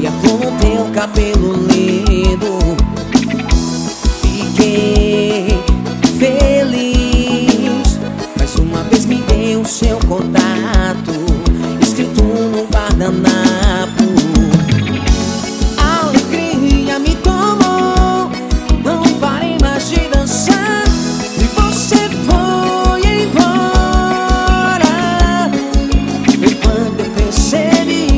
e a flor no teu cabelo lindo. Fiquei feliz, mais uma vez me deu o seu contato, escrito no guardanapo. A alegria me tomou, não parei mais de dançar, e você foi embora. Foi quando eu percebi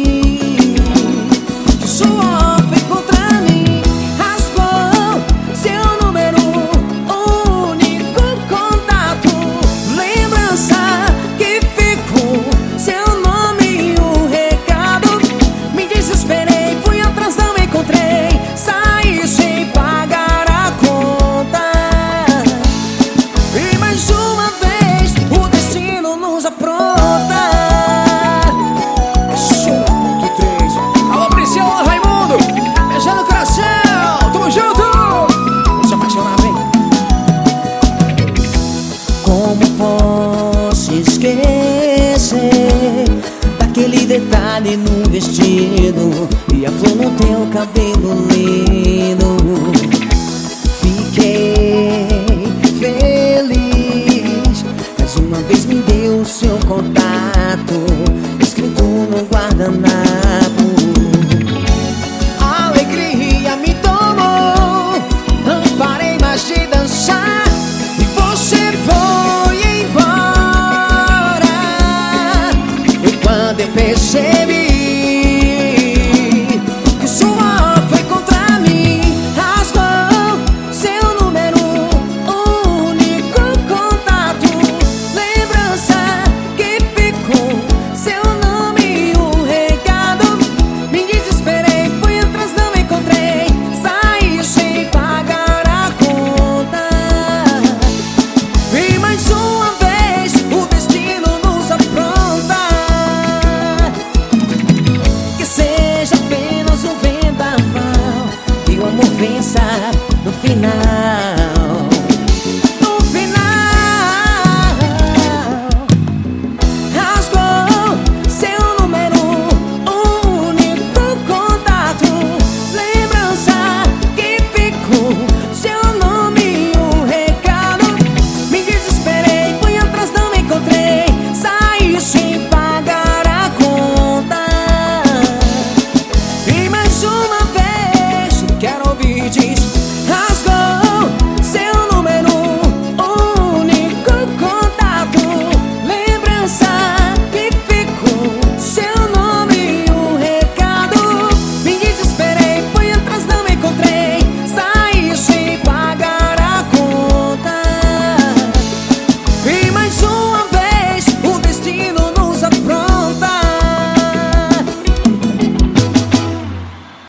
que o suor foi contra mim, rasgou seu número, único contato, lembrança que ficou, seu nome e um recado. Me desesperei, fui atrás, não encontrei, saí sem pagar a conta. E mais uma vez o destino nos apronta. Assunto 3. Alô, Priscila, Raimundo, beijando o coração, tamo junto. Vamos se apaixonar, vem. Como posso esquecer daquele detalhe no vestido e a flor no teu cabelo lindo? Fiquei feliz, mais uma vez me deu o seu contato, escrito no guardanapo.